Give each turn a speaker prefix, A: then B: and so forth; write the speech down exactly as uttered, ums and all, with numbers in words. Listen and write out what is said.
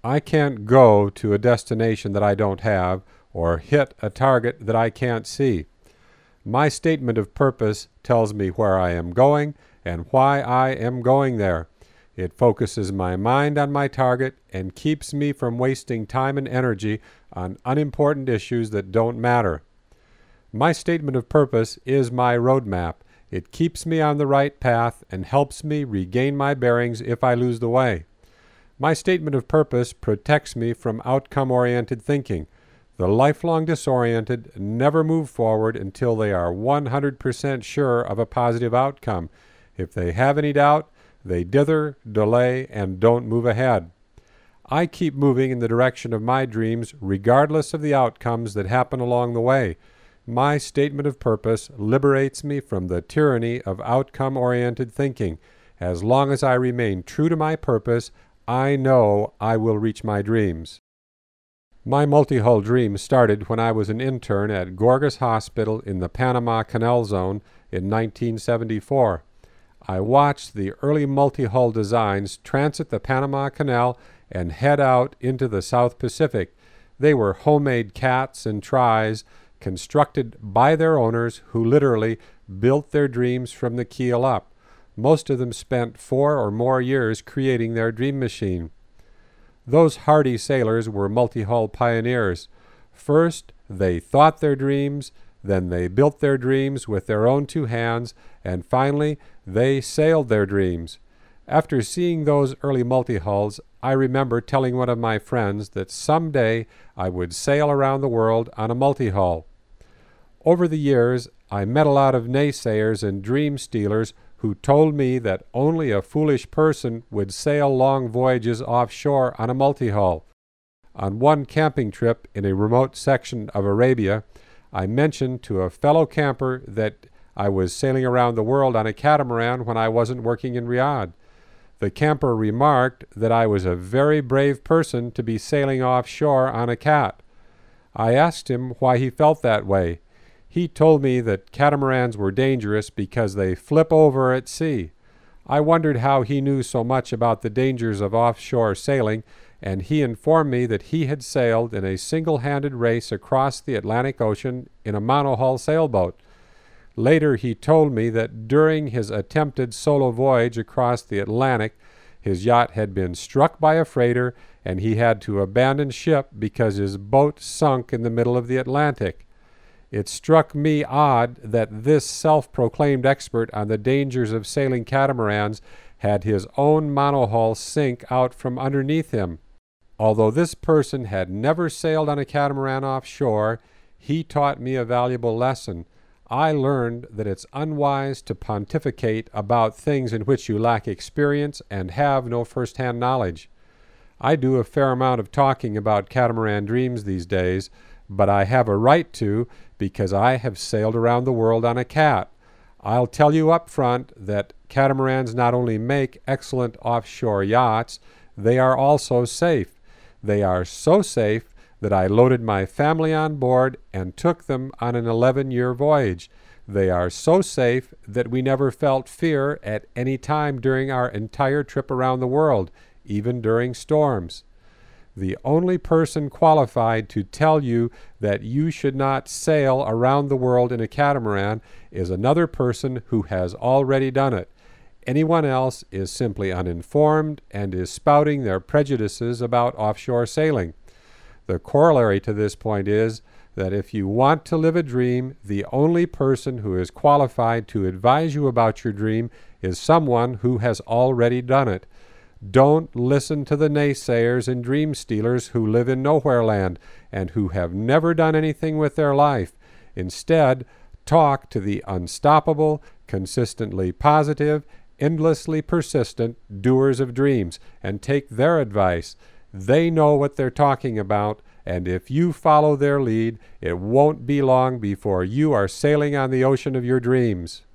A: I can't go to a destination that I don't have or hit a target that I can't see. My statement of purpose tells me where I am going and why I am going there. It focuses my mind on my target and keeps me from wasting time and energy on unimportant issues that don't matter. My statement of purpose is my roadmap. It keeps me on the right path and helps me regain my bearings if I lose the way. My statement of purpose protects me from outcome-oriented thinking. The lifelong disoriented never move forward until they are one hundred percent sure of a positive outcome. If they have any doubt, they dither, delay, and don't move ahead. I keep moving in the direction of my dreams regardless of the outcomes that happen along the way. My statement of purpose liberates me from the tyranny of outcome-oriented thinking. As long as I remain true to my purpose, I know I will reach my dreams. My multi-hull dream started when I was an intern at Gorgas Hospital in the Panama Canal Zone in nineteen seventy-four. I watched the early multi-hull designs transit the Panama Canal and head out into the South Pacific. They were homemade cats and tries constructed by their owners who literally built their dreams from the keel up. Most of them spent four or more years creating their dream machine. Those hardy sailors were multi-hull pioneers. First, they thought their dreams, then they built their dreams with their own two hands, and finally, they sailed their dreams. After seeing those early multi-hulls, I remember telling one of my friends that someday I would sail around the world on a multi-hull. Over the years, I met a lot of naysayers and dream stealers who told me that only a foolish person would sail long voyages offshore on a multi-hull. On one camping trip in a remote section of Arabia, I mentioned to a fellow camper that I was sailing around the world on a catamaran when I wasn't working in Riyadh. The camper remarked that I was a very brave person to be sailing offshore on a cat. I asked him why he felt that way. He told me that catamarans were dangerous because they flip over at sea. I wondered how he knew so much about the dangers of offshore sailing, and he informed me that he had sailed in a single-handed race across the Atlantic Ocean in a monohull sailboat. Later he told me that during his attempted solo voyage across the Atlantic, his yacht had been struck by a freighter and he had to abandon ship because his boat sunk in the middle of the Atlantic. It struck me odd that this self-proclaimed expert on the dangers of sailing catamarans had his own monohull sink out from underneath him. Although this person had never sailed on a catamaran offshore, he taught me a valuable lesson. I learned that it's unwise to pontificate about things in which you lack experience and have no first-hand knowledge. I do a fair amount of talking about catamaran dreams these days, but I have a right to because I have sailed around the world on a cat. I'll tell you up front that catamarans not only make excellent offshore yachts, they are also safe. They are so safe that I loaded my family on board and took them on an eleven-year voyage. They are so safe that we never felt fear at any time during our entire trip around the world, even during storms. The only person qualified to tell you that you should not sail around the world in a catamaran is another person who has already done it. Anyone else is simply uninformed and is spouting their prejudices about offshore sailing. The corollary to this point is that if you want to live a dream, the only person who is qualified to advise you about your dream is someone who has already done it. Don't listen to the naysayers and dream stealers who live in nowhere land and who have never done anything with their life. Instead, talk to the unstoppable, consistently positive, endlessly persistent doers of dreams and take their advice. They know what they're talking about, and if you follow their lead, it won't be long before you are sailing on the ocean of your dreams.